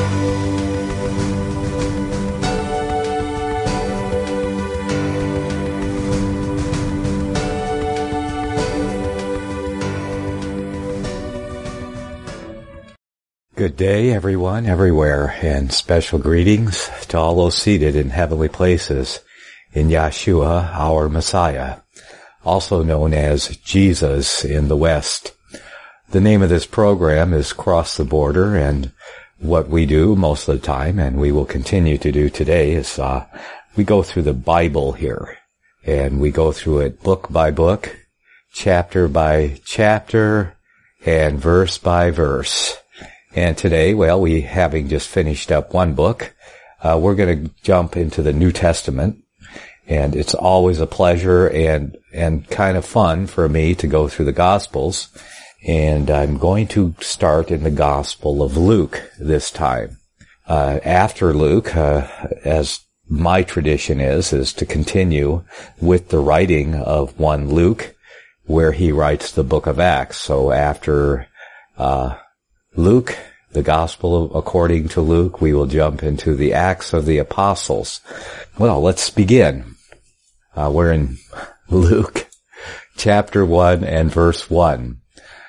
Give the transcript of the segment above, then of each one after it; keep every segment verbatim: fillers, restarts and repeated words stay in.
Good day, everyone, everywhere, and special greetings to all those seated in heavenly places in Yeshua, our Messiah, also known as Jesus in the West. The name of this program is Cross the Border, and what we do most of the time, and we will continue to do today, is uh, we go through the Bible here, and we go through it book by book, chapter by chapter, and verse by verse. And today, well, we having just finished up one book, uh, we're going to jump into the New Testament. And it's always a pleasure and, and kind of fun for me to go through the Gospels. And I'm going to start in the Gospel of Luke this time. Uh, after Luke, uh, as my tradition is, is to continue with the writing of one Luke, where he writes the book of Acts. So after, uh, Luke, the Gospel according to Luke, we will jump into the Acts of the Apostles. Well, let's begin. Uh, we're in Luke chapter one and verse one.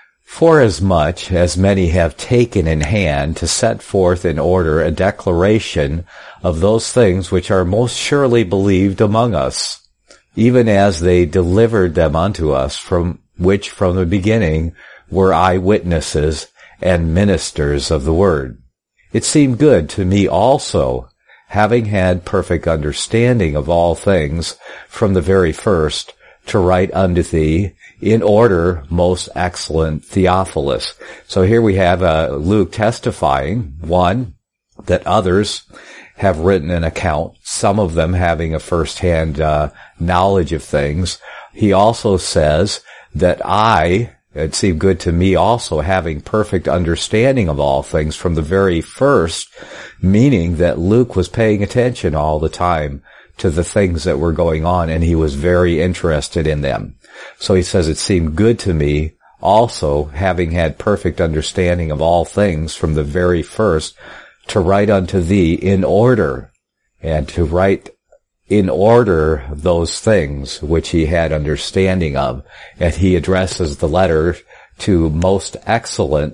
Forasmuch as many have taken in hand to set forth in order a declaration of those things which are most surely believed among us, even as they delivered them unto us, from which from the beginning were eyewitnesses and ministers of the word. It seemed good to me also, having had perfect understanding of all things from the very first, to write unto thee in order, most excellent Theophilus. So here we have uh, Luke testifying, one, that others have written an account, some of them having a first-hand uh, knowledge of things. He also says that I... It seemed good to me also having perfect understanding of all things from the very first, meaning that Luke was paying attention all the time to the things that were going on, and he was very interested in them. So he says, it seemed good to me also having had perfect understanding of all things from the very first, to write unto thee in order, and to write in order those things which he had understanding of. And he addresses the letter to most excellent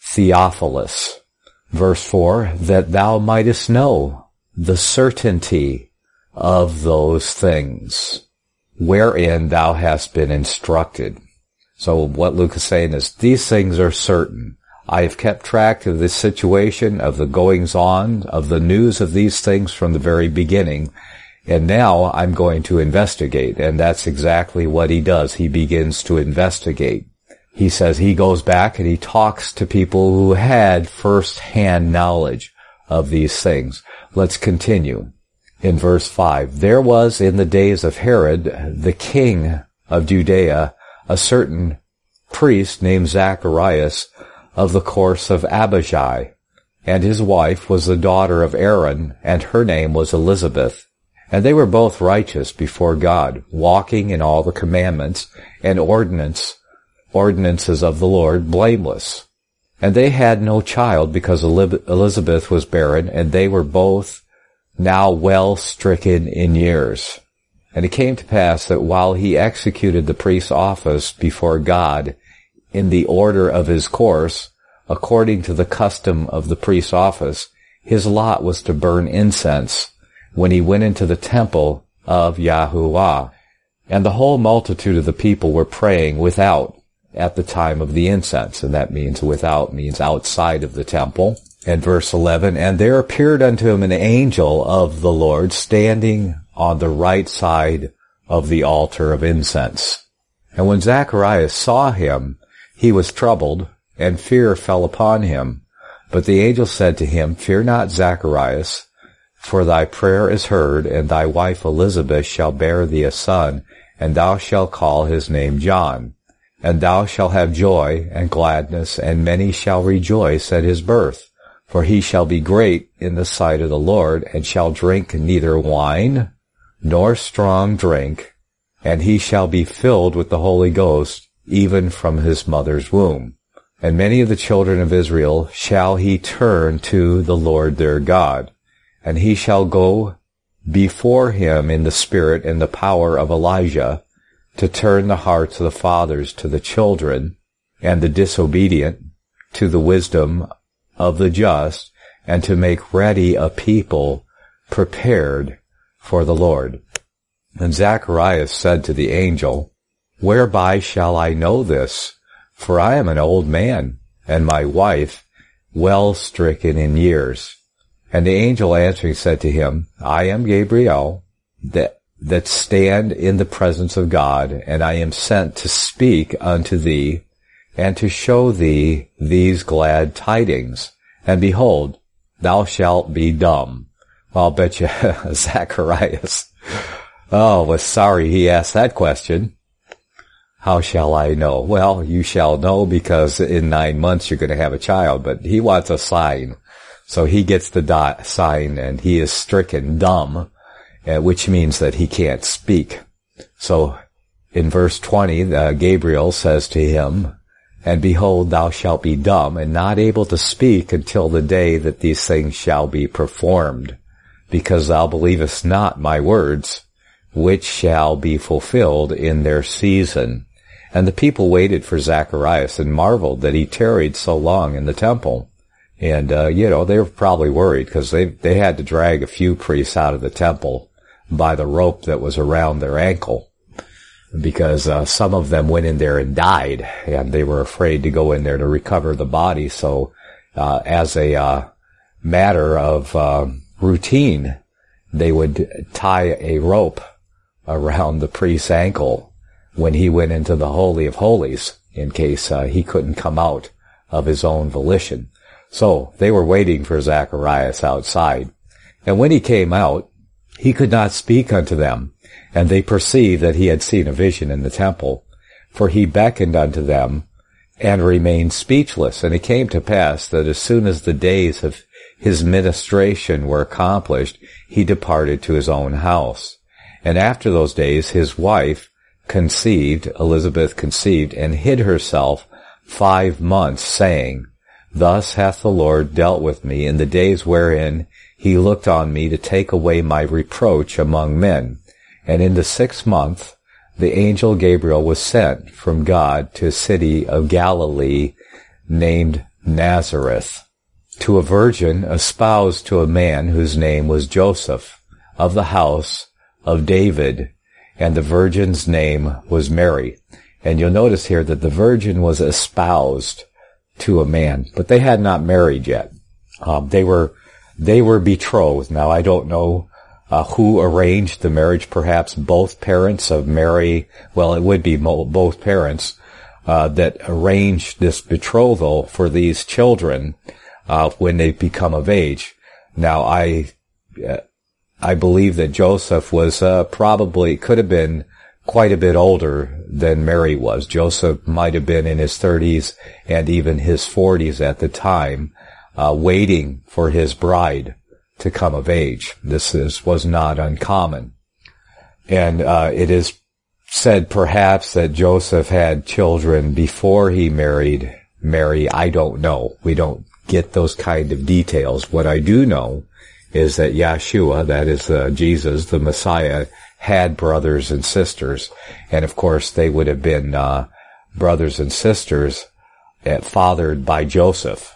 Theophilus. Verse four, that thou mightest know the certainty of those things wherein thou hast been instructed. So what Luke is saying is, these things are certain. I have kept track of this situation, of the goings on, of the news of these things from the very beginning. And now I'm going to investigate, and that's exactly what he does. He begins to investigate. He says he goes back and he talks to people who had first-hand knowledge of these things. Let's continue. In verse five, there was in the days of Herod, the king of Judea, a certain priest named Zacharias of the course of Abijah, and his wife was the daughter of Aaron, and her name was Elizabeth. And they were both righteous before God, walking in all the commandments and ordinance, ordinances of the Lord, blameless. And they had no child, because Elizabeth was barren, and they were both now well stricken in years. And it came to pass that while he executed the priest's office before God in the order of his course, according to the custom of the priest's office, his lot was to burn incense when he went into the temple of Yahuwah. And the whole multitude of the people were praying without at the time of the incense. And that means without means outside of the temple. And verse eleven, and there appeared unto him an angel of the Lord standing on the right side of the altar of incense. And when Zacharias saw him, he was troubled, and fear fell upon him. But the angel said to him, fear not, Zacharias, for thy prayer is heard, and thy wife Elizabeth shall bear thee a son, and thou shalt call his name John. And thou shalt have joy and gladness, and many shall rejoice at his birth. For he shall be great in the sight of the Lord, and shall drink neither wine nor strong drink, and he shall be filled with the Holy Ghost, even from his mother's womb. And many of the children of Israel shall he turn to the Lord their God, and he shall go before him in the spirit and the power of Elijah, to turn the hearts of the fathers to the children, and the disobedient to the wisdom of the just, and to make ready a people prepared for the Lord. And Zacharias said to the angel, Whereby shall I know this? For I am an old man, and my wife well stricken in years. And the angel answering said to him, I am Gabriel, that, that stand in the presence of God, and I am sent to speak unto thee, and to show thee these glad tidings. And behold, thou shalt be dumb. Well, I'll bet you Zacharias, oh, was sorry he asked that question. How shall I know? Well, you shall know, because in nine months you're going to have a child, but he wants a sign. So he gets the dot sign, and he is stricken dumb, uh, which means that he can't speak. So in verse twenty, uh, Gabriel says to him, And behold, thou shalt be dumb, and not able to speak until the day that these things shall be performed, because thou believest not my words, which shall be fulfilled in their season. And the people waited for Zacharias and marveled that he tarried so long in the temple. And, uh, you know, they were probably worried, because they, they had to drag a few priests out of the temple by the rope that was around their ankle, because uh, some of them went in there and died, and they were afraid to go in there to recover the body. So uh, as a uh, matter of uh, routine, they would tie a rope around the priest's ankle when he went into the Holy of Holies, in case uh, he couldn't come out of his own volition. So they were waiting for Zacharias outside. And when he came out, he could not speak unto them, and they perceived that he had seen a vision in the temple. For he beckoned unto them, and remained speechless. And it came to pass that as soon as the days of his ministration were accomplished, he departed to his own house. And after those days his wife conceived, Elizabeth conceived, and hid herself five months, saying, Thus hath the Lord dealt with me in the days wherein he looked on me to take away my reproach among men. And in the sixth month the angel Gabriel was sent from God to a city of Galilee named Nazareth, to a virgin espoused to a man whose name was Joseph, of the house of David, and the virgin's name was Mary. And you'll notice here that the virgin was espoused to a man, but they had not married yet. Um, they were they were betrothed. Now, I don't know uh, who arranged the marriage. Perhaps both parents of Mary. Well, it would be mo- both parents uh, that arranged this betrothal for these children uh, when they become of age. Now, I. Uh, I believe that Joseph was uh, probably, could have been quite a bit older than Mary was. Joseph might have been in his thirties and even his forties at the time, uh, waiting for his bride to come of age. This is, was not uncommon. And uh, it is said perhaps that Joseph had children before he married Mary. I don't know. We don't get those kind of details. What I do know is that Yeshua, that is uh, Jesus, the Messiah, had brothers and sisters. And of course, they would have been uh, brothers and sisters uh, fathered by Joseph.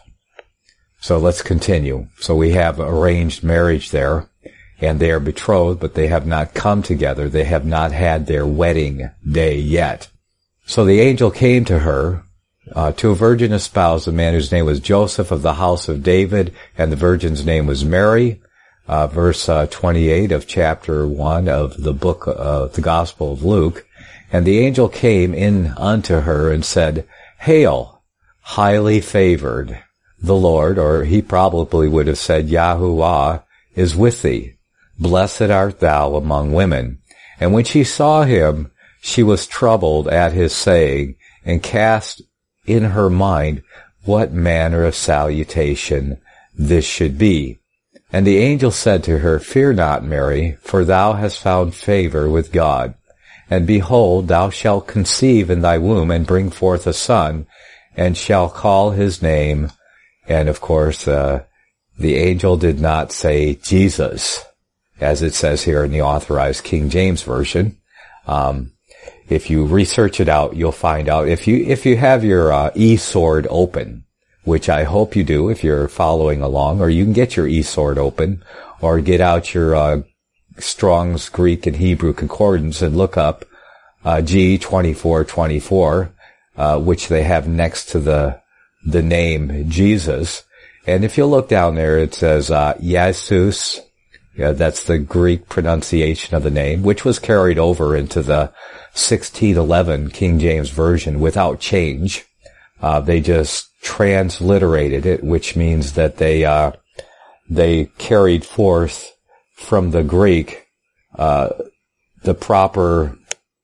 So let's continue. So we have arranged marriage there, and they are betrothed, but they have not come together. They have not had their wedding day yet. So the angel came to her, uh, to a virgin espoused, a man whose name was Joseph, of the house of David, and the virgin's name was Mary. Uh, verse uh, twenty-eight of chapter one of the book of uh, the Gospel of Luke. And the angel came in unto her and said, Hail, highly favored, the Lord, or he probably would have said, Yahuwah is with thee. Blessed art thou among women. And when she saw him, she was troubled at his saying, and cast in her mind what manner of salutation this should be. And the angel said to her, Fear not, Mary, for thou hast found favor with God. And behold, thou shalt conceive in thy womb, and bring forth a son, and shall call his name. And of course, uh, the angel did not say Jesus, as it says here in the Authorized King James Version. Um, if you research it out, you'll find out. If you, if you have your, uh, eSword open, which I hope you do if you're following along, or you can get your eSword open, or get out your, uh, Strong's Greek and Hebrew Concordance and look up, uh, G twenty-four twenty-four, uh, which they have next to the, the name Jesus. And if you look down there, it says, uh, Jesus. Yeah, that's the Greek pronunciation of the name, which was carried over into the sixteen eleven King James Version without change. Uh, they just transliterated it, which means that they, uh, they carried forth from the Greek, uh, the proper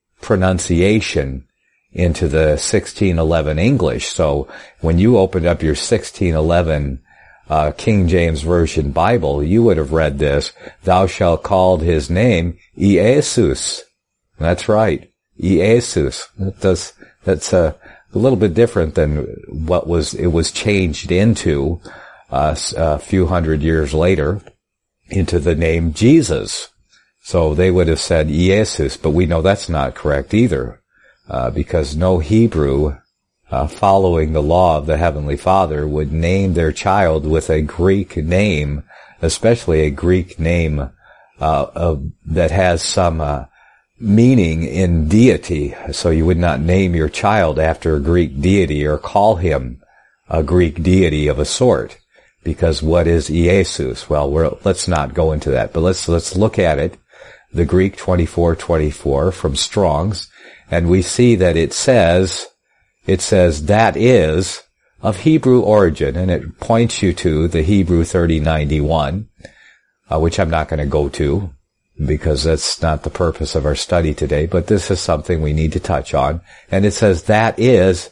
pronunciation into the sixteen eleven English. So when you opened up your sixteen eleven uh, King James Version Bible, you would have read this, thou shalt call his name Jesus. That's right, Jesus. That does, that's a, a little bit different than what was, it was changed into uh, a few hundred years later into the name Jesus. So they would have said Jesus, but we know that's not correct either. Uh, because no Hebrew, uh, following the law of the Heavenly Father would name their child with a Greek name, especially a Greek name, uh, of, that has some, uh, meaning in deity. So you would not name your child after a Greek deity or call him a Greek deity of a sort. Because what is Jesus? Well, we're, let's not go into that, but let's, let's look at it. The Greek twenty-four twenty-four from Strong's. And we see that it says, it says that is of Hebrew origin, and it points you to the Hebrew thirty ninety-one, uh, which I'm not going to go to, because that's not the purpose of our study today, but this is something we need to touch on. And it says that is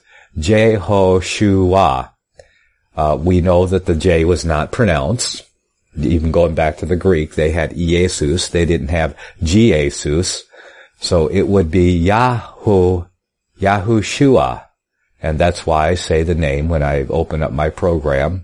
Jehoshua. Uh, we know that the J was not pronounced. Even going back to the Greek, they had Jesus, they didn't have Jesus. So it would be Yahu, Yahushua. And that's why I say the name when I open up my program.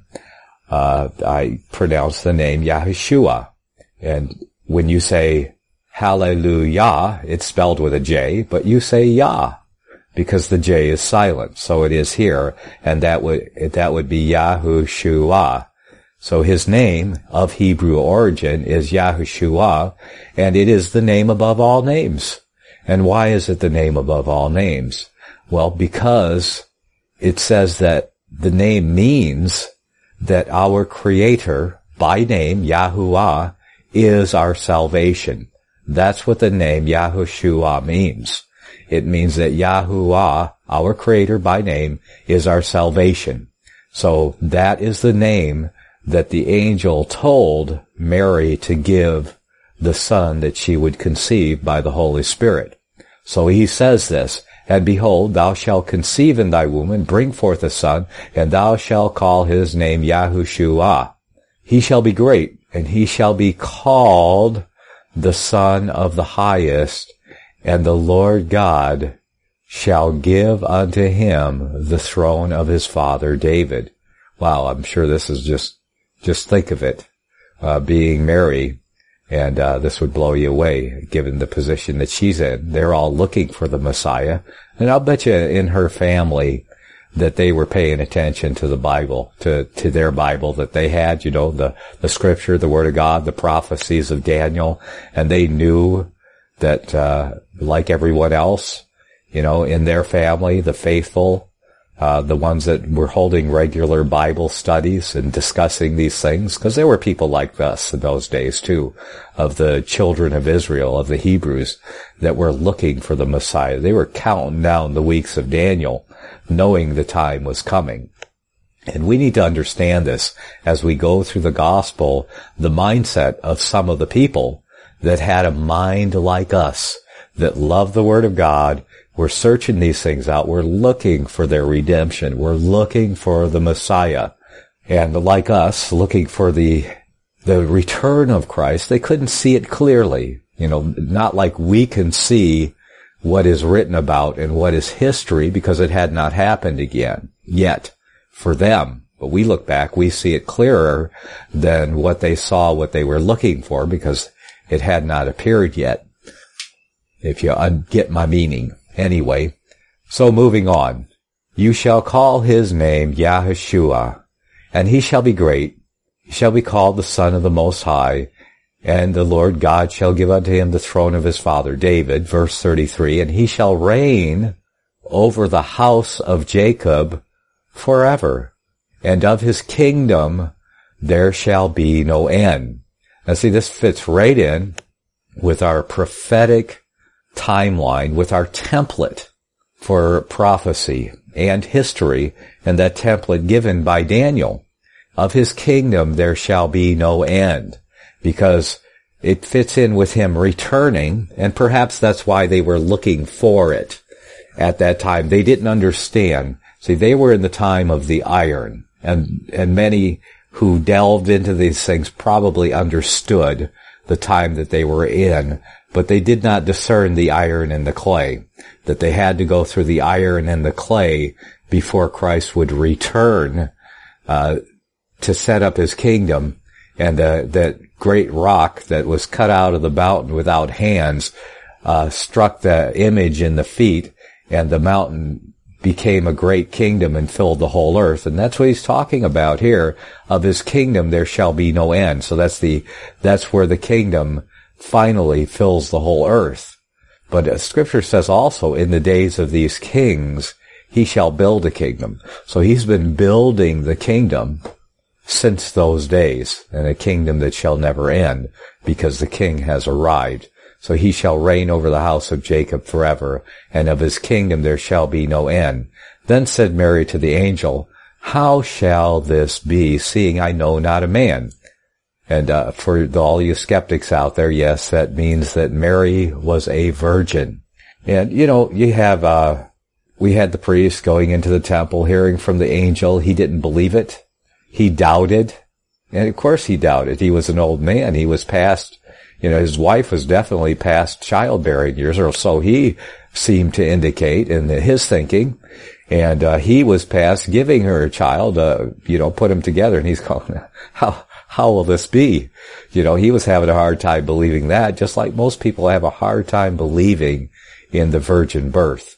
Uh, I pronounce the name Yahushua. And when you say hallelujah, it's spelled with a J, but you say Yah, because the J is silent. So it is here. And that would, that would be Yahushua. So his name of Hebrew origin is Yahushua, and it is the name above all names. And why is it the name above all names? Well, because it says that the name means that our Creator, by name, Yahuwah, is our salvation. That's what the name Yahushua means. It means that Yahuwah, our Creator by name, is our salvation. So that is the name that the angel told Mary to give the son that she would conceive by the Holy Spirit. So he says this, and behold, thou shalt conceive in thy womb and bring forth a son, and thou shalt call his name Yahushua. He shall be great, and he shall be called the Son of the Highest, and the Lord God shall give unto him the throne of his father David. Wow, I'm sure this is just, just think of it, uh, being Mary. And uh, this would blow you away, given the position that she's in. They're all looking for the Messiah. And I'll bet you in her family that they were paying attention to the Bible, to, to their Bible that they had, you know, the, the Scripture, the Word of God, the prophecies of Daniel. And they knew that, uh, like everyone else, you know, in their family, the faithful, Uh, the ones that were holding regular Bible studies and discussing these things, because there were people like us in those days too, of the children of Israel, of the Hebrews, that were looking for the Messiah. They were counting down the weeks of Daniel, knowing the time was coming. And we need to understand this as we go through the gospel, the mindset of some of the people that had a mind like us, that loved the Word of God. We're searching these things out. We're looking for their redemption. We're looking for the Messiah. And like us, looking for the, the return of Christ, they couldn't see it clearly. You know, not like we can see what is written about and what is history, because it had not happened again. yet for them. But we look back, we see it clearer than what they saw, what they were looking for, because it had not appeared yet, if you un- get my meaning. Anyway, so moving on. You shall call his name Yahushua, and he shall be great. He shall be called the Son of the Most High, and the Lord God shall give unto him the throne of his father David, verse thirty-three, and he shall reign over the house of Jacob forever, and of his kingdom there shall be no end. Now see, this fits right in with our prophetic timeline, with our template for prophecy and history, and that template given by Daniel. Of his kingdom there shall be no end, because it fits in with him returning, and perhaps that's why they were looking for it at that time. They didn't understand. See, they were in the time of the iron, and, and many who delved into these things probably understood the time that they were in, but they did not discern the iron and the clay, that they had to go through the iron and the clay before Christ would return uh to set up his kingdom. And uh, that great rock that was cut out of the mountain without hands uh struck the image in the feet, and the mountain became a great kingdom and filled the whole earth. And that's what he's talking about here. Of his kingdom there shall be no end. So that's the that's where the kingdom finally fills the whole earth. But uh, Scripture says also, in the days of these kings he shall build a kingdom. So he's been building the kingdom since those days, and a kingdom that shall never end, because the king has arrived. So he shall reign over the house of Jacob forever, and of his kingdom there shall be no end. Then said Mary to the angel, How shall this be, seeing I know not a man? And uh, for all you skeptics out there, yes, that means that Mary was a virgin. And, you know, you have, uh, we had the priest going into the temple, hearing from the angel. He didn't believe it. He doubted. And of course he doubted. He was an old man. He was past, you know, his wife was definitely past childbearing years, or so he seemed to indicate in his thinking. And uh, he was past giving her a child, uh, you know, put them together. And he's going, how, how will this be? You know, he was having a hard time believing that, just like most people have a hard time believing in the virgin birth.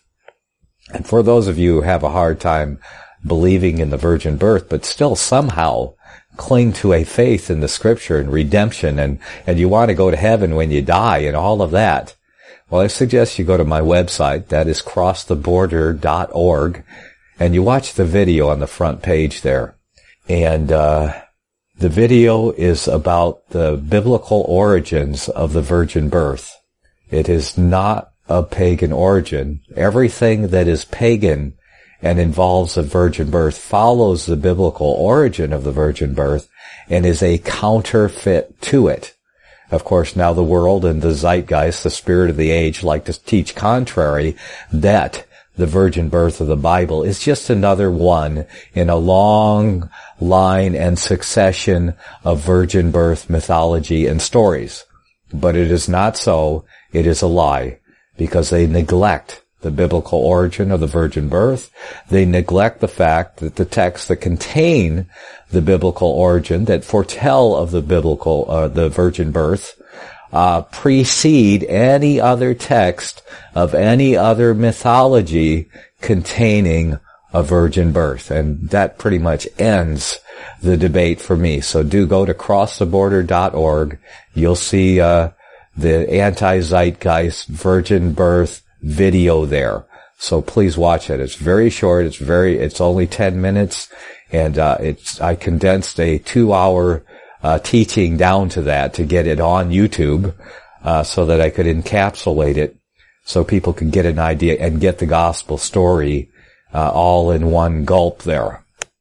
And for those of you who have a hard time believing in the virgin birth, but still somehow cling to a faith in the Scripture and redemption, and, and you want to go to heaven when you die and all of that, well, I suggest you go to my website, that is cross the border dot org, and you watch the video on the front page there. And uh the video is about the biblical origins of the virgin birth. It is not a pagan origin. Everything that is pagan and involves a virgin birth follows the biblical origin of the virgin birth and is a counterfeit to it. Of course, now the world and the zeitgeist, the spirit of the age, like to teach contrary, that the virgin birth of the Bible is just another one in a long line and succession of virgin birth mythology and stories. But it is not so. It is a lie, because they neglect the biblical origin of the virgin birth. They neglect the fact that the texts that contain the biblical origin, that foretell of the biblical, uh, the virgin birth, uh, precede any other text of any other mythology containing a virgin birth. And that pretty much ends the debate for me. So do go to cross the border dot org. You'll see, uh, the anti-zeitgeist virgin birth video there. So please watch it. It's very short. It's very, it's only ten minutes. And, uh, it's, I condensed a two hour, uh, teaching down to that to get it on YouTube, uh, so that I could encapsulate it so people could get an idea and get the gospel story, uh, all in one gulp there.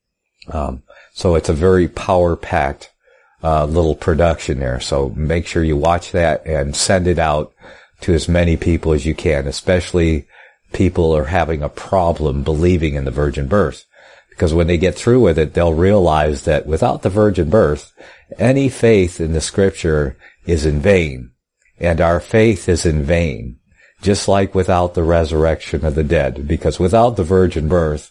Um, so it's a very power-packed, uh, little production there. So make sure you watch that and send it out to as many people as you can, especially people who are having a problem believing in the virgin birth. Because when they get through with it, they'll realize that without the virgin birth, any faith in the Scripture is in vain. And our faith is in vain. Just like without the resurrection of the dead. Because without the virgin birth,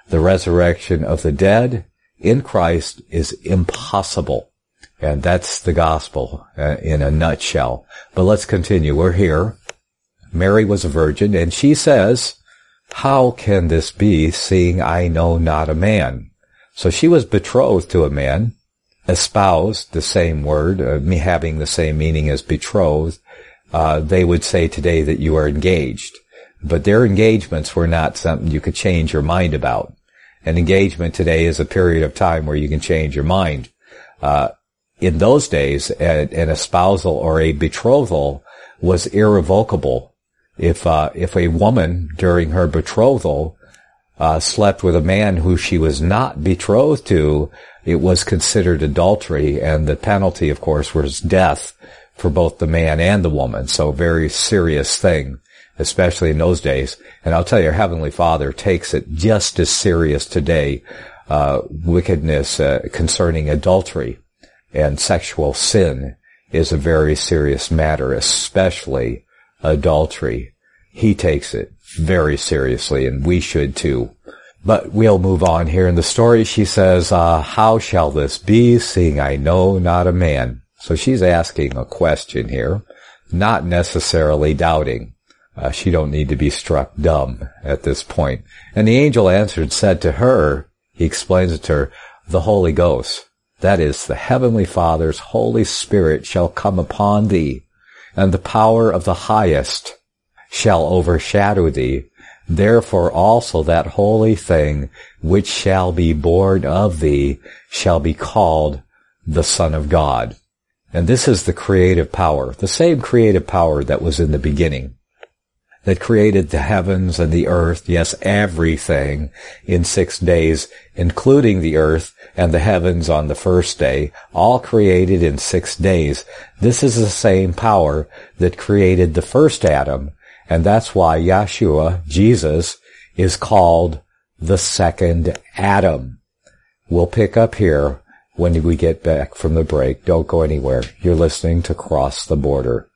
The resurrection of the dead in Christ is impossible. And that's the gospel uh, in a nutshell. But let's continue. We're here. Mary was a virgin, and she says, how can this be, seeing I know not a man? So she was betrothed to a man, espoused, the same word, uh, having the same meaning as betrothed. Uh, they would say today that you are engaged. But their engagements were not something you could change your mind about. An engagement today is a period of time where you can change your mind. Uh, in those days, an, an espousal or a betrothal was irrevocable. If, uh, if a woman during her betrothal, uh, slept with a man who she was not betrothed to, it was considered adultery, and the penalty, of course, was death for both the man and the woman. So a very serious thing, especially in those days. And I'll tell you, our Heavenly Father takes it just as serious today, uh, wickedness, uh, concerning adultery and sexual sin is a very serious matter, especially adultery. He takes it very seriously, and we should too. But we'll move on here in the story. She says, uh, how shall this be, seeing I know not a man? So she's asking a question here, not necessarily doubting. Uh, she don't need to be struck dumb at this point. And the angel answered, said to her, he explains it to her, the Holy Ghost, that is, the Heavenly Father's Holy Spirit shall come upon thee, and the power of the Highest shall overshadow thee. Therefore also that holy thing which shall be born of thee shall be called the Son of God. And this is the creative power, the same creative power that was in the beginning, that created the heavens and the earth, yes, everything in six days, including the earth and the heavens on the first day, all created in six days. This is the same power that created the first Adam, and that's why Yeshua, Jesus, is called the second Adam. We'll pick up here when we get back from the break. Don't go anywhere. You're listening to Cross the Border.